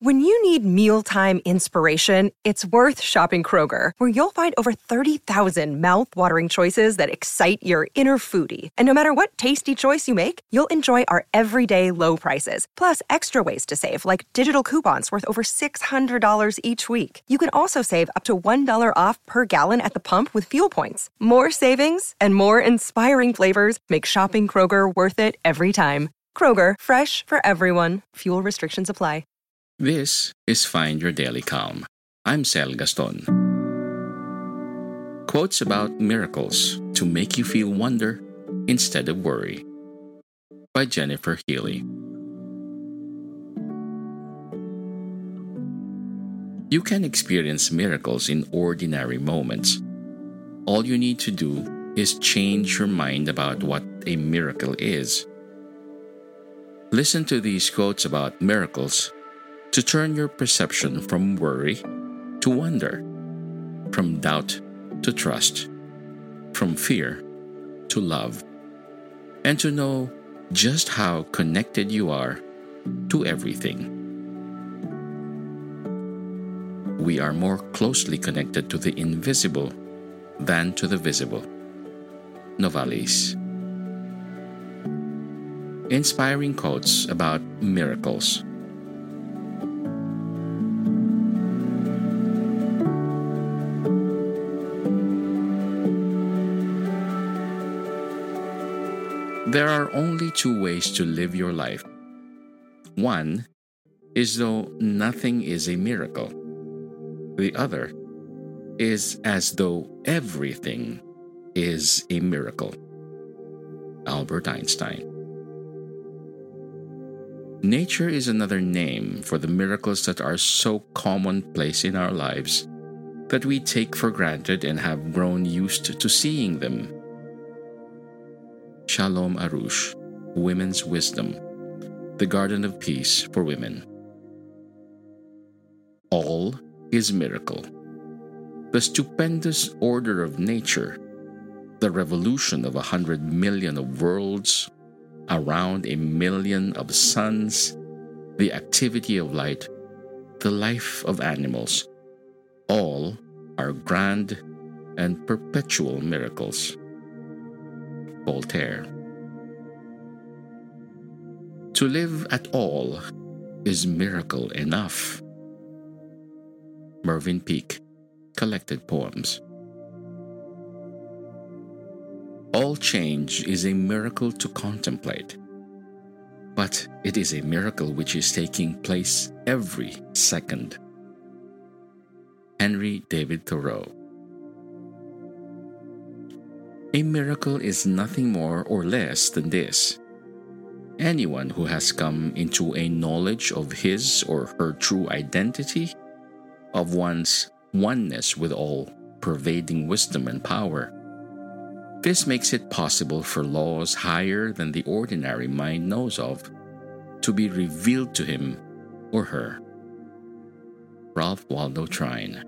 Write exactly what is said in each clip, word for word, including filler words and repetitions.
When you need mealtime inspiration, it's worth shopping Kroger, where you'll find over thirty thousand mouth-watering choices that excite your inner foodie. And no matter what tasty choice you make, you'll enjoy our everyday low prices, plus extra ways to save, like digital coupons worth over six hundred dollars each week. You can also save up to one dollar off per gallon at the pump with fuel points. More savings and more inspiring flavors make shopping Kroger worth it every time. Kroger, fresh for everyone. Fuel restrictions apply. This is Find Your Daily Calm. I'm Sel Gaston. Quotes about miracles to make you feel wonder instead of worry, by Jennifer Healy. You can experience miracles in ordinary moments. All you need to do is change your mind about what a miracle is. Listen to these quotes about miracles to turn your perception from worry to wonder, from doubt to trust, from fear to love, and to know just how connected you are to everything. We are more closely connected to the invisible than to the visible. Novalis. Inspiring quotes about miracles. There are only two ways to live your life. One is though nothing is a miracle. The other is as though everything is a miracle. Albert Einstein. Nature is another name for the miracles that are so commonplace in our lives that we take for granted and have grown used to seeing them. Shalom Arush, Women's Wisdom, The Garden of Peace for Women. All is miracle. The stupendous order of nature, the revolution of a hundred million of worlds, around a million of suns, the activity of light, the life of animals, all are grand and perpetual miracles. Voltaire. To live at all is miracle enough. Mervyn Peake, Collected Poems. All change is a miracle to contemplate, but it is a miracle which is taking place every second. Henry David Thoreau. A miracle is nothing more or less than this. Anyone who has come into a knowledge of his or her true identity, of one's oneness with all pervading wisdom and power. This makes it possible for laws higher than the ordinary mind knows of to be revealed to him or her. Ralph Waldo Trine.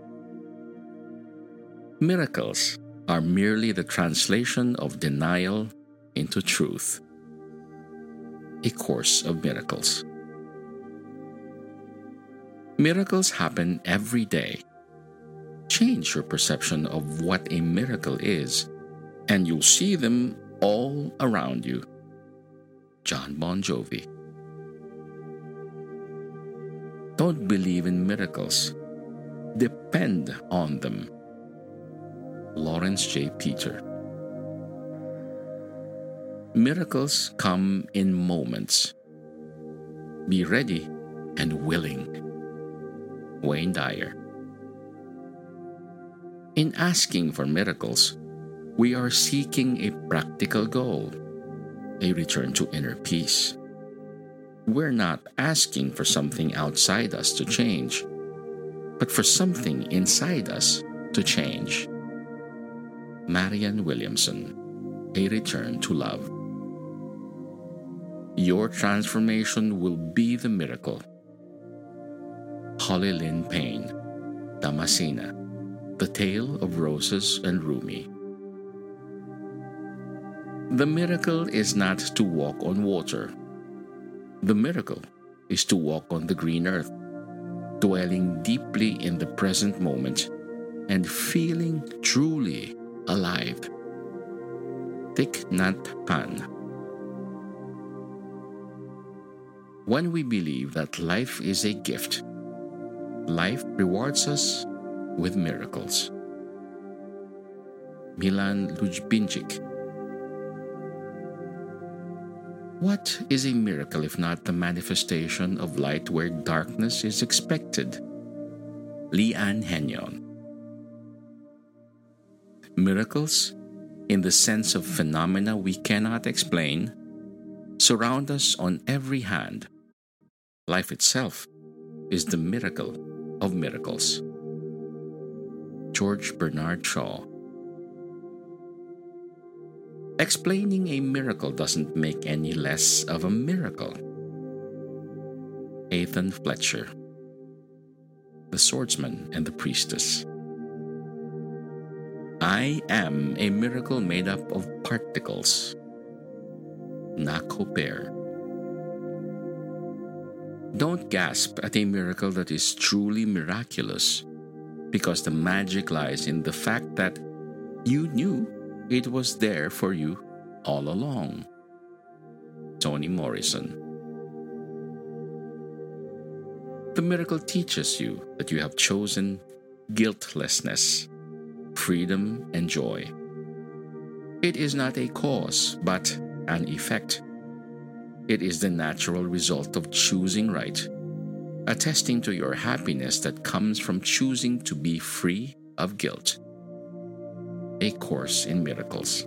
Miracles are merely the translation of denial into truth. A Course of Miracles. Miracles happen every day. Change your perception of what a miracle is, and you'll see them all around you. John Bon Jovi. Don't believe in miracles. Depend on them. Lawrence J. Peter. Miracles come in moments. Be ready and willing. Wayne Dyer. In asking for miracles, we are seeking a practical goal, a return to inner peace. We're not asking for something outside us to change, but for something inside us to change. Marianne Williamson, A Return to Love. Your transformation will be the miracle. Holly Lynn Payne, Damascena, The Tale of Roses and Rumi. The miracle is not to walk on water. The miracle is to walk on the green earth dwelling deeply in the present moment and feeling truly alive. Thich Nhat Hanh. When we believe that life is a gift, life rewards us with miracles. Milan Lubinczyk. What is a miracle if not the manifestation of light where darkness is expected? Leanne Henyon. Miracles, in the sense of phenomena we cannot explain, surround us on every hand. Life itself is the miracle of miracles. George Bernard Shaw. Explaining a miracle doesn't make any less of a miracle. Ethan Fletcher. The Swordsman and the Priestess. I am a miracle made up of particles. Nako Pear. Don't gasp at a miracle that is truly miraculous, because the magic lies in the fact that you knew it was there for you all along. Toni Morrison. The miracle teaches you that you have chosen guiltlessness, freedom, and joy. It is not a cause, but an effect. It is the natural result of choosing right, attesting to your happiness that comes from choosing to be free of guilt. A Course in Miracles.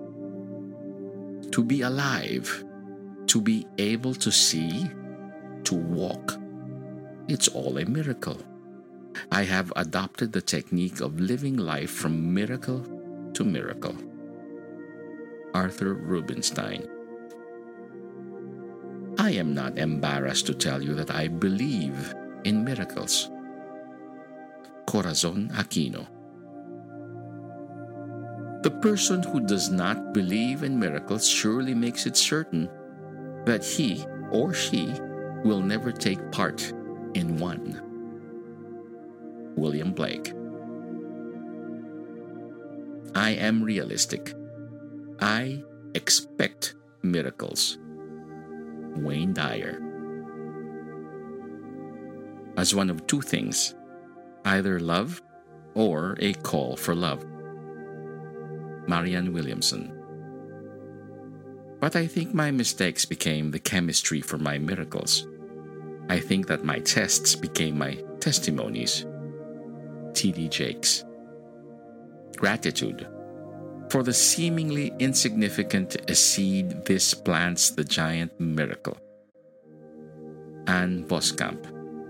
To be alive, to be able to see, to walk, it's all a miracle. I have adopted the technique of living life from miracle to miracle. Arthur Rubinstein. I am not embarrassed to tell you that I believe in miracles. Corazon Aquino. The person who does not believe in miracles surely makes it certain that he or she will never take part in one. William Blake. I am realistic. I expect miracles. Wayne Dyer. As one of two things, either love or a call for love. Marianne Williamson. But I think my mistakes became the chemistry for my miracles. I think that my tests became my testimonies. T D Jakes. Gratitude. For the seemingly insignificant seed, this plants the giant miracle. Anne Voskamp.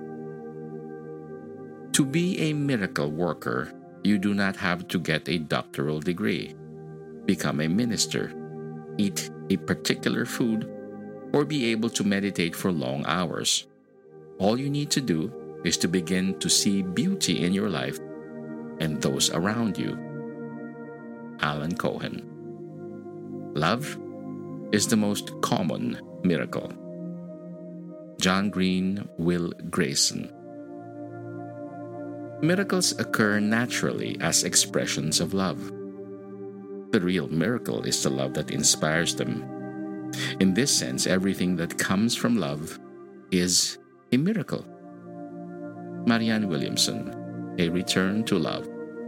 To be a miracle worker, you do not have to get a doctoral degree, become a minister, eat a particular food, or be able to meditate for long hours. All you need to do is to begin to see beauty in your life and those around you. Alan Cohen. Love is the most common miracle. John Green Will Grayson. Miracles occur naturally as expressions of love. The real miracle is the love that inspires them. In this sense, everything that comes from love is a miracle. Marianne Williamson. A Return to Love.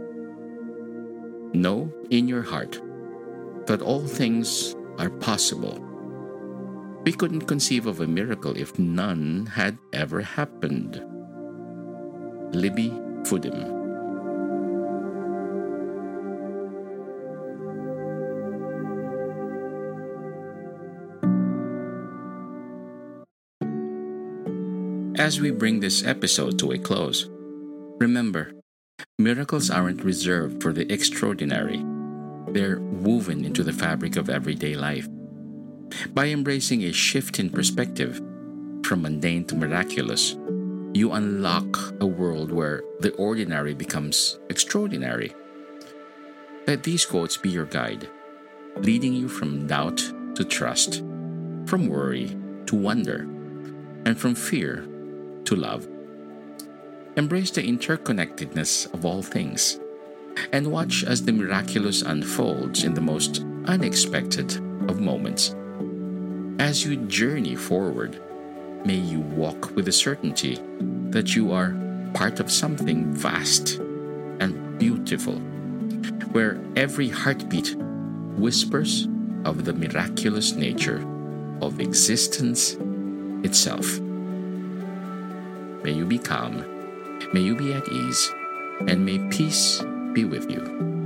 Know in your heart that all things are possible. We couldn't conceive of a miracle if none had ever happened. Libby Fudim. As we bring this episode to a close, remember, miracles aren't reserved for the extraordinary. They're woven into the fabric of everyday life. By embracing a shift in perspective, from mundane to miraculous, you unlock a world where the ordinary becomes extraordinary. Let these quotes be your guide, leading you from doubt to trust, from worry to wonder, and from fear to love. Embrace the interconnectedness of all things, and watch as the miraculous unfolds in the most unexpected of moments. As you journey forward, may you walk with the certainty that you are part of something vast and beautiful, where every heartbeat whispers of the miraculous nature of existence itself. May you be calm, may you be at ease, and may peace be with you.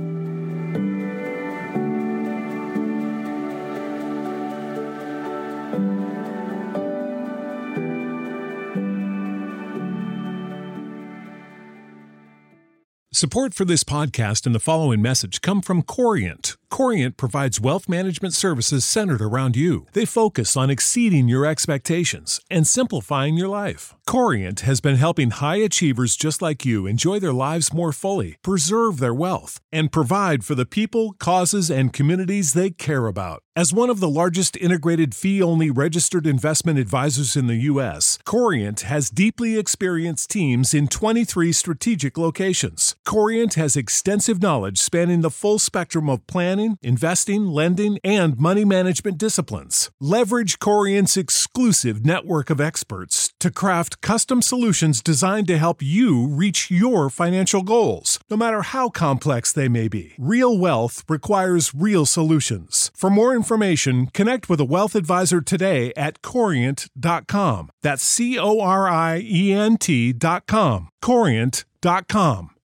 Support for this podcast and the following message come from Corient. Corient provides wealth management services centered around you. They focus on exceeding your expectations and simplifying your life. Corient has been helping high achievers just like you enjoy their lives more fully, preserve their wealth, and provide for the people, causes, and communities they care about. As one of the largest integrated fee-only registered investment advisors in the U S, Corient has deeply experienced teams in twenty-three strategic locations. Corient has extensive knowledge spanning the full spectrum of planning, investing, lending, and money management disciplines. Leverage Corient's exclusive network of experts to craft custom solutions designed to help you reach your financial goals, no matter how complex they may be. Real wealth requires real solutions. For more information, connect with a wealth advisor today at corient dot com. That's C O R I E N T dot com. corient dot com.